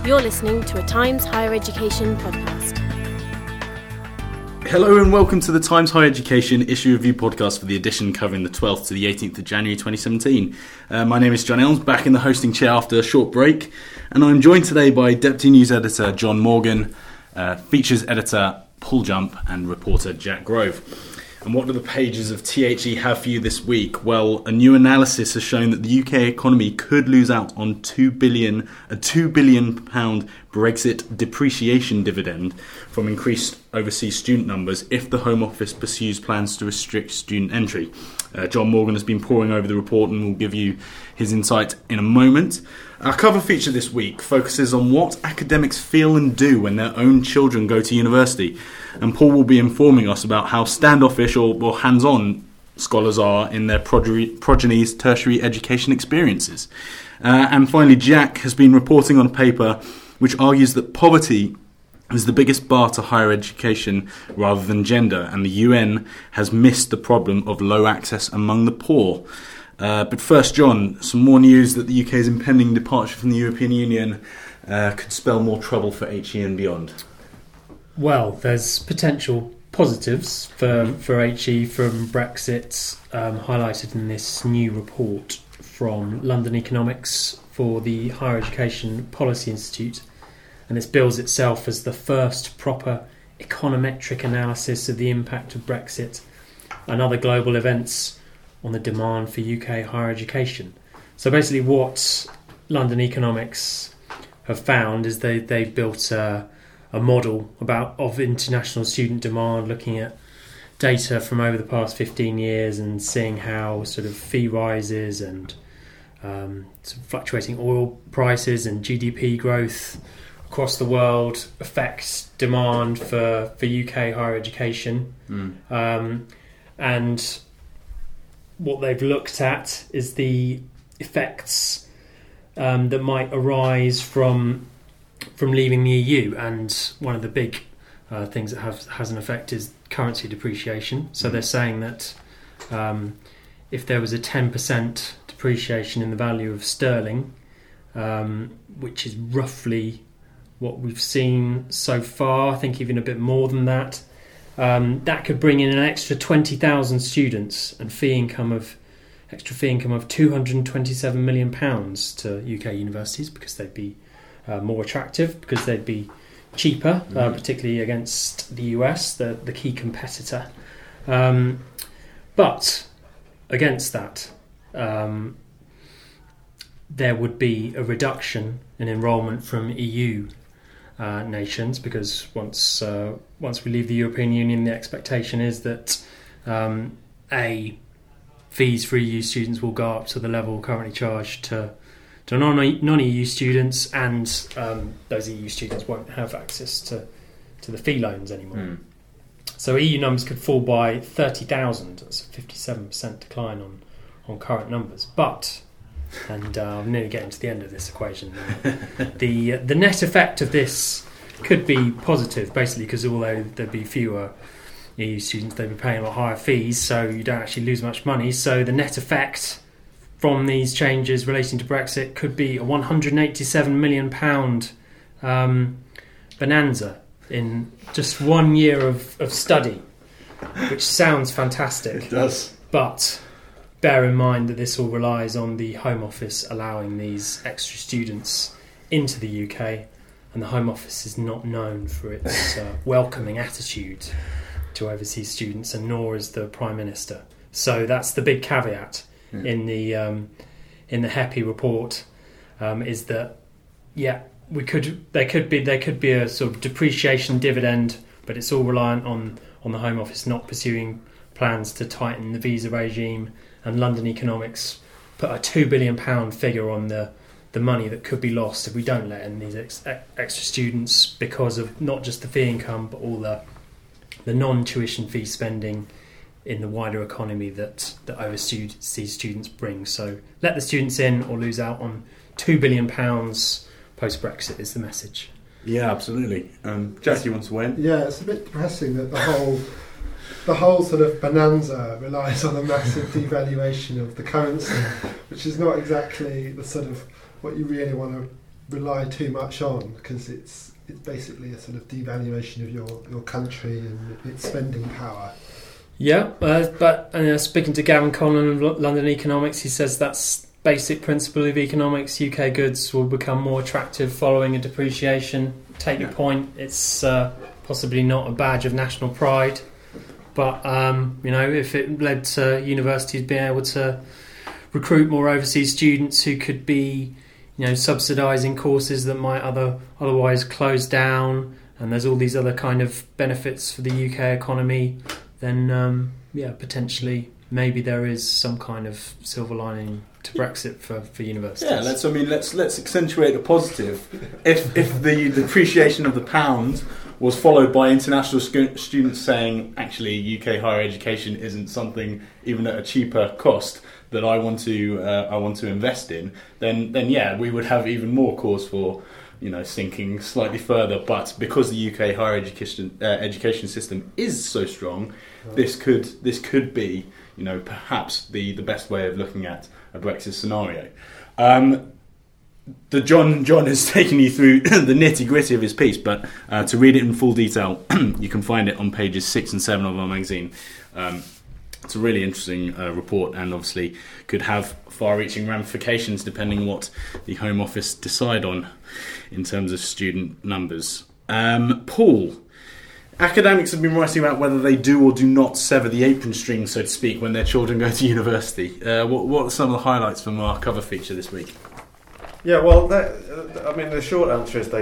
You're listening to a Times Higher Education podcast. Hello and welcome to the Times Higher Education Issue Review podcast for the edition covering the 12th to the 18th of January 2017. My name is John Elms, back in the hosting chair after a short break, and I'm joined today by Deputy News Editor John Morgan, Features Editor Paul Jump and reporter Jack Grove. And what do the pages of THE have for you this week? Well, a new analysis has shown that the UK economy could lose out on £2 billion Brexit depreciation dividend from increased overseas student numbers if the Home Office pursues plans to restrict student entry. John Morgan has been poring over the report and will give you his insight in a moment. Our cover feature this week focuses on what academics feel and do when their own children go to university. And Paul will be informing us about how standoffish or hands-on scholars are in their progeny's tertiary education experiences. And finally, Jack has been reporting on a paper which argues that poverty is the biggest bar to higher education rather than gender, and the UN has missed the problem of low access among the poor. But first, John, some more news that the UK's impending departure from the European Union could spell more trouble for HE and beyond. Well, there's potential positives for HE from Brexit highlighted in this new report from London Economics for the Higher Education Policy Institute. And this bills itself as the first proper econometric analysis of the impact of Brexit and other global events on the demand for UK higher education. So basically what London Economics have found is they built a model of international student demand, looking at data from over the past 15 years and seeing how sort of fee rises and sort of fluctuating oil prices and GDP growth across the world affects demand for UK higher education. And what they've looked at is the effects that might arise from leaving the EU. And one of the big things that has an effect is currency depreciation. So they're saying that if there was a 10% depreciation in the value of sterling, which is roughly what we've seen so far, I think even a bit more than that, that could bring in an extra 20,000 students and extra fee income of £227 million to UK universities, because they'd be more attractive, because they'd be cheaper, particularly against the US, the key competitor. But against that, there would be a reduction in enrolment from EU nations, because once we leave the European Union, the expectation is that fees for EU students will go up to the level currently charged to non-EU students, and those EU students won't have access to the fee loans anymore. So EU numbers could fall by 30,000. That's a 57% decline on current numbers. But, and I'm nearly getting to the end of this equation now, the net effect of this could be positive, basically, because although there'd be fewer EU students, they'd be paying a lot higher fees, so you don't actually lose much money. So the net effect from these changes relating to Brexit could be a £187 million bonanza in just 1 year of study, which sounds fantastic. It does. But bear in mind that this all relies on the Home Office allowing these extra students into the UK, and the Home Office is not known for its welcoming attitude to overseas students, and nor is the Prime Minister. So that's the big caveat in the HEPI report, is that there could be a sort of depreciation dividend, but it's all reliant on the Home Office not pursuing plans to tighten the visa regime. And London Economics put a £2 billion figure on the money that could be lost if we don't let in these extra students, because of not just the fee income, but all the non-tuition fee spending in the wider economy that overseas students bring. So let the students in or lose out on £2 billion post-Brexit is the message. Yeah, absolutely. Jack, you want to weigh in? Yeah, it's a bit depressing that the whole sort of bonanza relies on a massive devaluation of the currency, which is not exactly the sort of what you really want to rely too much on, because it's basically a sort of devaluation of your country and its spending power. Yeah, but speaking to Gavin Conlon of London Economics, he says that's basic principle of economics. UK goods will become more attractive following a depreciation. Take your point. It's possibly not a badge of national pride, but if it led to universities being able to recruit more overseas students who could be, subsidising courses that might otherwise close down, and there's all these other kind of benefits for the UK economy, then potentially maybe there is some kind of silver lining to Brexit for universities. Yeah, let's accentuate the positive. If the depreciation of the pound was followed by international students saying, actually, UK higher education isn't something even at a cheaper cost that I want to invest in, then we would have even more cause for sinking slightly further. But because the UK higher education system is so strong, this could be perhaps the best way of looking at a Brexit scenario. John has taken you through the nitty-gritty of his piece, but to read it in full detail, you can find it on pages 6 and 7 of our magazine. It's a really interesting report, and obviously could have far-reaching ramifications depending on what the Home Office decide on in terms of student numbers. Paul, academics have been writing about whether they do or do not sever the apron string, so to speak, when their children go to university. What are some of the highlights from our cover feature this week? Yeah, well, the short answer is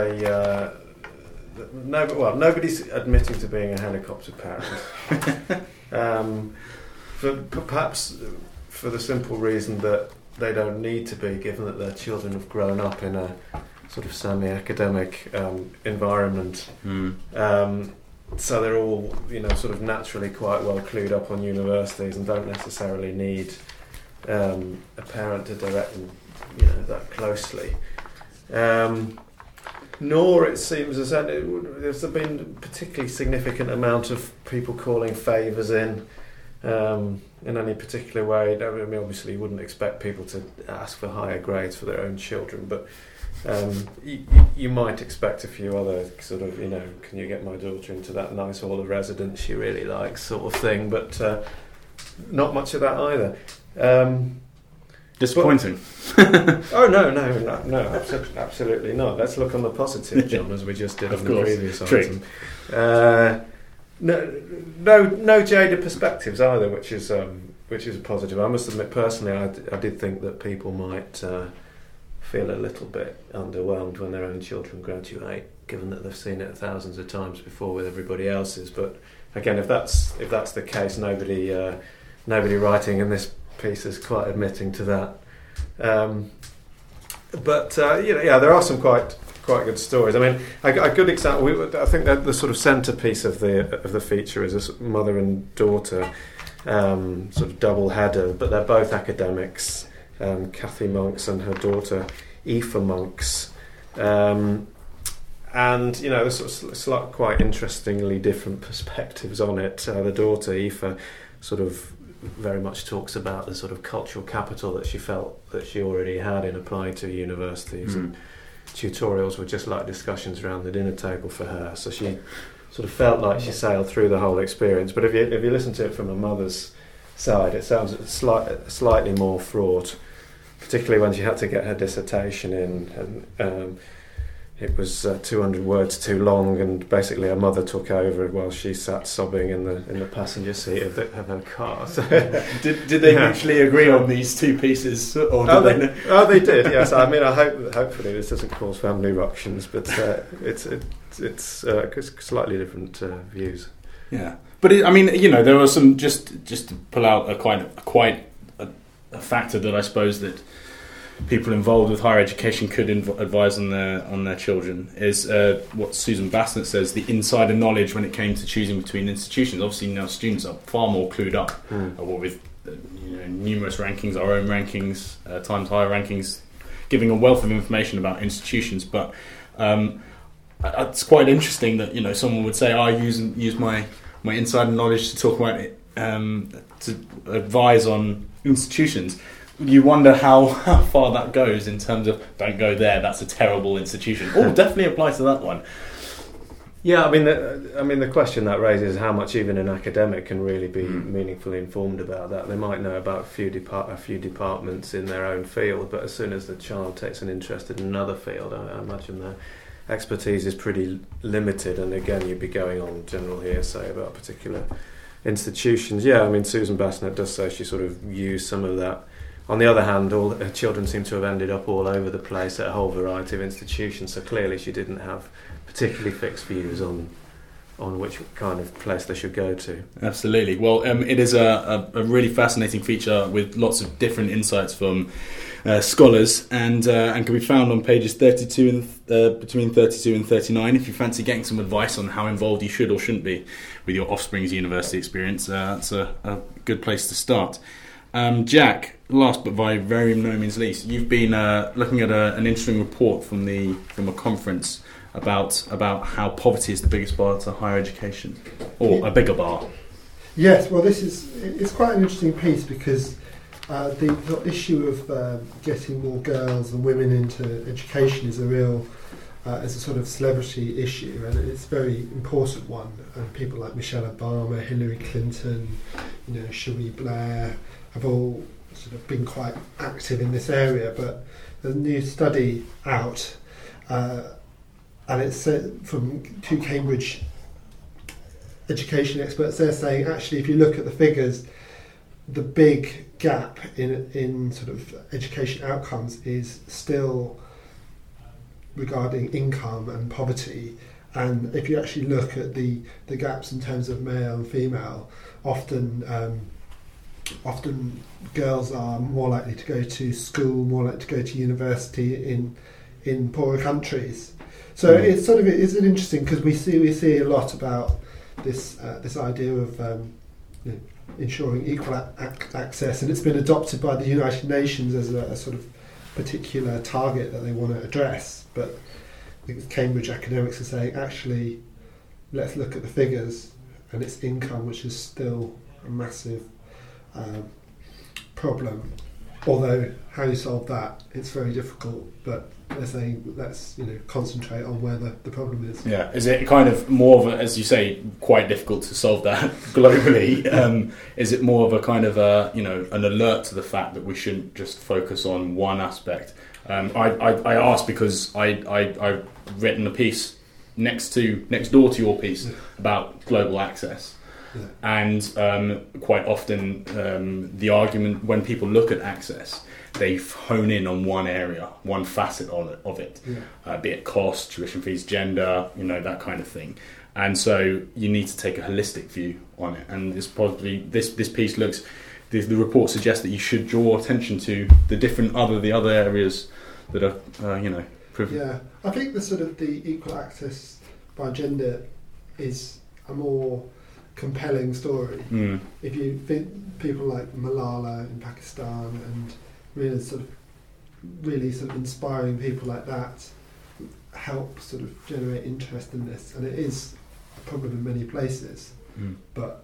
nobody's admitting to being a helicopter parent. Perhaps for the simple reason that they don't need to be, given that their children have grown up in a sort of semi-academic environment. So they're all, sort of naturally quite well clued up on universities and don't necessarily need a parent to direct them, that closely. Nor it seems as though there's been a particularly significant amount of people calling favours in any particular way. I mean, obviously, you wouldn't expect people to ask for higher grades for their own children, but you might expect a few other sort of, can you get my daughter into that nice hall of residence she really likes sort of thing, but not much of that either. Disappointing. No, absolutely not. Let's look on the positive, John, as we just did on the previous item. No jaded perspectives either, which is a positive. I must admit, personally, I did think that people might feel a little bit underwhelmed when their own children graduate, given that they've seen it thousands of times before with everybody else's. But again, if that's the case, nobody writing in this piece is quite admitting to that. There are some quite good stories. I mean, a good example. I think that the sort of centrepiece of the feature is a mother and daughter sort of double header, but they're both academics. Kathy Monks and her daughter Aoife Monks, and there's sort of quite interestingly different perspectives on it. The daughter Aoife sort of very much talks about the sort of cultural capital that she felt that she already had in applying to universities, and tutorials were just like discussions around the dinner table for her. So she sort of felt like she sailed through the whole experience. But if you listen to it from a mother's side, it sounds slightly more fraught, particularly when she had to get her dissertation in, and it was 200 words too long, and basically her mother took over while she sat sobbing in the passenger seat of her car. So, did they mutually agree on these two pieces? Or they did. Yes, I mean, hopefully this doesn't cause family ructions, but it's slightly different views. Yeah, but there were some just to pull out a factor that I suppose that people involved with higher education could advise on their children is what Susan Bassnett says, the insider knowledge when it came to choosing between institutions. Obviously now students are far more clued up with numerous rankings, our own rankings, Times Higher rankings, giving a wealth of information about institutions. But it's quite interesting that someone would say, I use my insider knowledge to talk about it, to advise on institutions. you wonder how far that goes in terms of don't go there. That's a terrible institution. Oh, definitely apply to that one. Yeah, I mean, the question that raises is how much even an academic can really be meaningfully informed about that. They might know about a few departments in their own field, but as soon as the child takes an interest in another field, I imagine their expertise is pretty limited. And again, you'd be going on general hearsay about particular institutions. Yeah, I mean, Susan Bassnett does say she sort of used some of that. On the other hand, all her children seem to have ended up all over the place at a whole variety of institutions, so clearly she didn't have particularly fixed views on which kind of place they should go to. Absolutely. Well, it is a really fascinating feature with lots of different insights from scholars, and can be found on pages 32 and between 32 and 39. If you fancy getting some advice on how involved you should or shouldn't be with your offspring's university experience, that's a good place to start. Jack, last but by very no means least, you've been looking at an interesting report from a conference about how poverty is the biggest bar to higher education, or a bigger bar. Yes, well, it's quite an interesting piece because the issue of getting more girls and women into education is a sort of celebrity issue, and it's a very important one. And people like Michelle Obama, Hillary Clinton, Cherie Blair have all sort of been quite active in this area. But there's a new study out, and it's from two Cambridge education experts. They're saying actually, if you look at the figures, the big gap in sort of education outcomes is still regarding income and poverty. And if you actually look at the gaps in terms of male and female, often girls are more likely to go to school, more likely to go to university in poorer countries. So it's an interesting, because we see a lot about this idea of ensuring equal access, and it's been adopted by the United Nations as a sort of particular target that they want to address. But I think Cambridge academics are saying, actually, let's look at the figures, and it's income which is still a massive problem. Although how you solve that, it's very difficult, but they're saying let's concentrate on where the problem is. Yeah, is it kind of more of a, as you say, quite difficult to solve that globally? Is it more of a kind of an alert to the fact that we shouldn't just focus on one aspect? I asked because I've written a piece next door to your piece about global access. Yeah. And quite often the argument when people look at access, they hone in on one area, one facet of it, be it cost, tuition fees, gender, that kind of thing. And so you need to take a holistic view on it. And this piece looks, the report suggests that you should draw attention to the other areas that are Yeah, I think the equal access by gender is a more compelling story. If you think people like Malala in Pakistan and really sort of inspiring people like that help sort of generate interest in this, and it is a problem in many places, but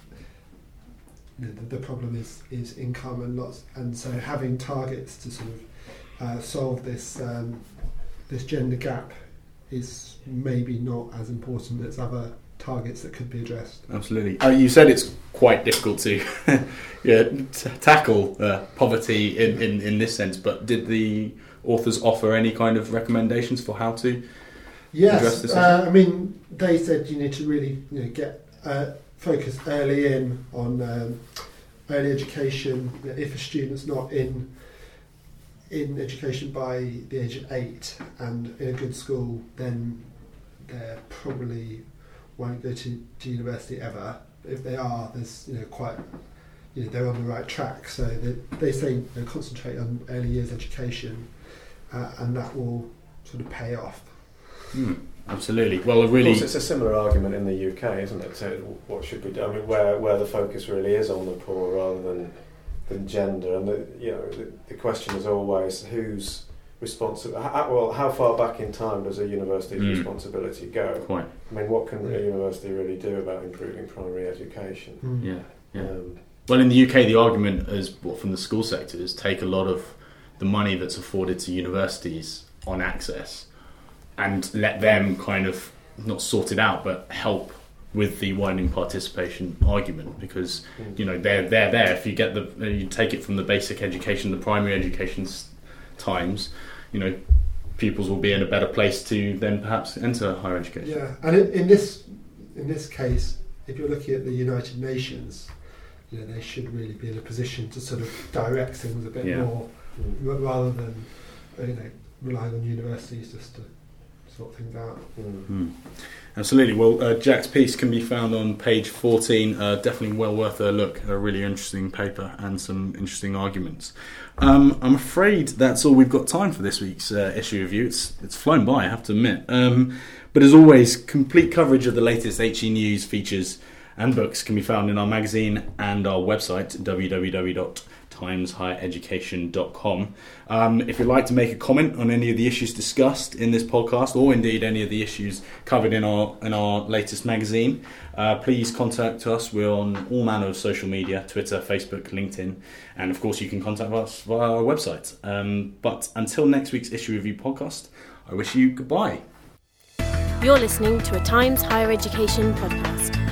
the problem is income and so having targets to sort of solve this gender gap is maybe not as important as other targets that could be addressed. Absolutely. You said it's quite difficult to tackle poverty in this sense, but did the authors offer any kind of recommendations for how to address this issue? I mean, they said you need to really get focus early in on early education. If a student's not in education by the age of 8 and in a good school, then they're probably won't go to university ever. If they are, there's they're on the right track. So they say concentrate on early years education, and that will sort of pay off. Absolutely. Well, of course, it's a similar argument in the UK, isn't it? So what should be done? I mean, where the focus really is on the poor rather than gender, and the question is always who's responsible. How far back in time does a university's responsibility go? Quite. I mean, what can a university really do about improving primary education? Well, in the UK, the argument is from the school sector is take a lot of the money that's afforded to universities on access and let them kind of not sort it out, but help with the widening participation argument, because they're there. If you get you take it from the basic education, the primary education times, pupils will be in a better place to then perhaps enter higher education. Yeah, and in this case, if you're looking at the United Nations, they should really be in a position to sort of direct things a bit more, rather than relying on universities just to sort things out. Absolutely. Well, Jack's piece can be found on page 14. Definitely well worth a look. A really interesting paper and some interesting arguments. I'm afraid that's all we've got time for this week's issue review. It's flown by, I have to admit. But as always, complete coverage of the latest HE news, features and books can be found in our magazine and our website, www.timeshighereducation.com. If you'd like to make a comment on any of the issues discussed in this podcast, or indeed any of the issues covered in our latest magazine, please contact us. We're on all manner of social media: Twitter, Facebook, LinkedIn, and of course you can contact us via our website. But until next week's issue review podcast, I wish you goodbye. You're listening to a Times Higher Education podcast.